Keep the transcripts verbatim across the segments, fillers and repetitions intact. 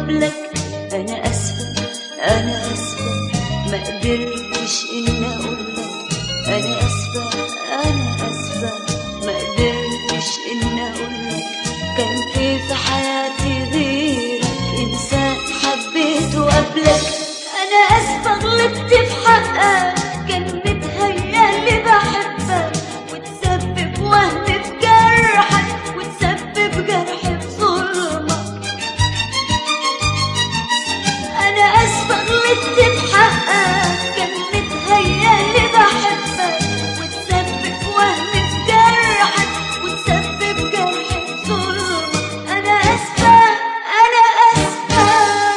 وقبلك. أنا أسفة أنا أسفة ما قدرتش إن أقولك. أنا أسفة أنا أسفة ما قدرتش إن أقولك. كان في في حياتي غيرك إنسان حبيته قبلك. أنا أسفة غلطت في حقك، كان متهيألي بحبك وتسبب وهم في جرحك وتسبب جرح في ظلمك. أنا أسفة غلطت في حقك، كان متهيألي بحبك وتسبب وهم في جرحك وتسبب جرح في ظلمك. أنا أسفة أنا أسفة.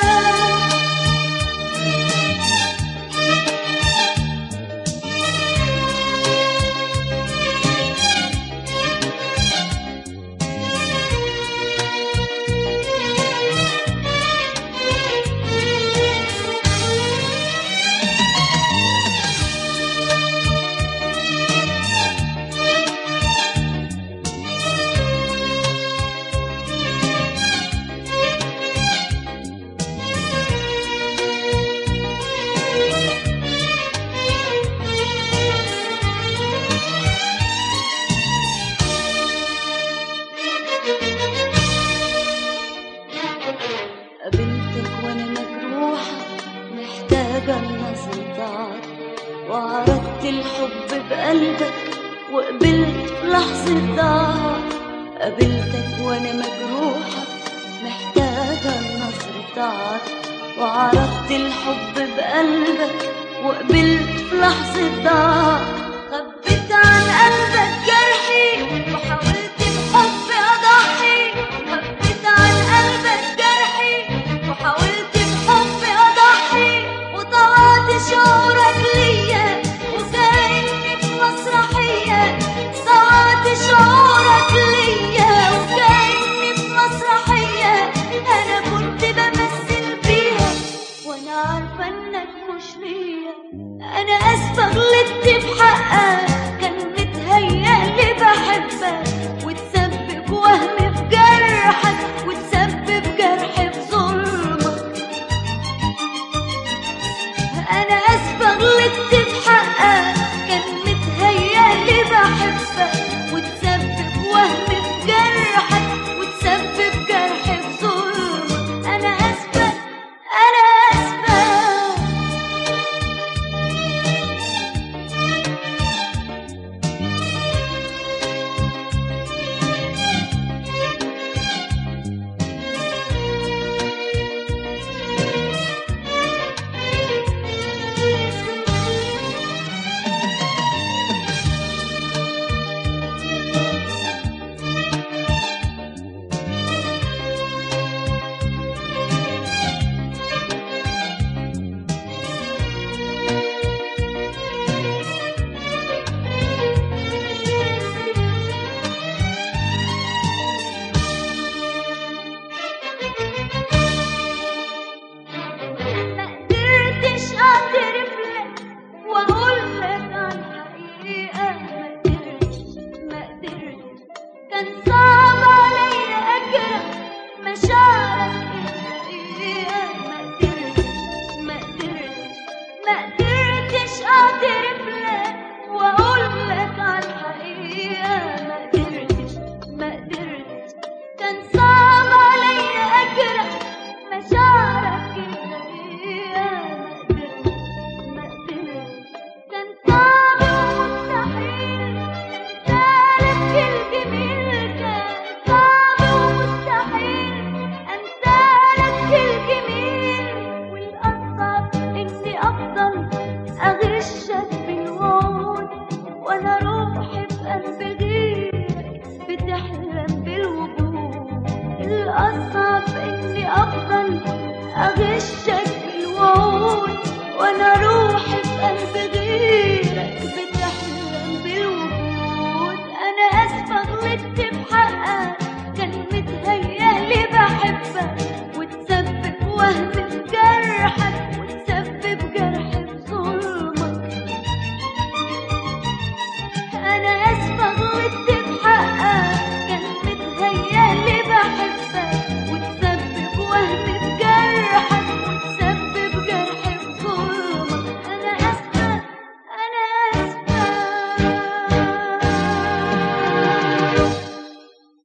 قابلتك وانا مجروحة محتاجة النظر ضاعت، وعرضت الحب بقلبك وقبلت لحظة ضاعت. قابلتك وانا مجروحة محتاجة النظر ضاعت، وعرضت الحب بقلبك وقبلت لحظة ضاعت. خبيت عن قلبك جرحي وحاولت بحب أضحي. خبيت عن قلبك جرحي وحاولت بحب أضحي، وطوعت شعورك ليا وكأني في مسرحية. طوعت شعورك ليا وكأني في مسرحية أنا كنت بمثل بيها وأنا عارفة إنك مش ليا. أنا أسفة غلطت في حقك، كان متهيألي بحبك وتسبب وهم في جرحك وتسبب جرح في ظلمك. أنا أسفة غلطت في حقك، كان متهيألي بحبك وتسبب وهم في جرحك وتسبب جرح في ظلمك. أنا أسفة أنا أسفة. الأصعب إني أفضل أغير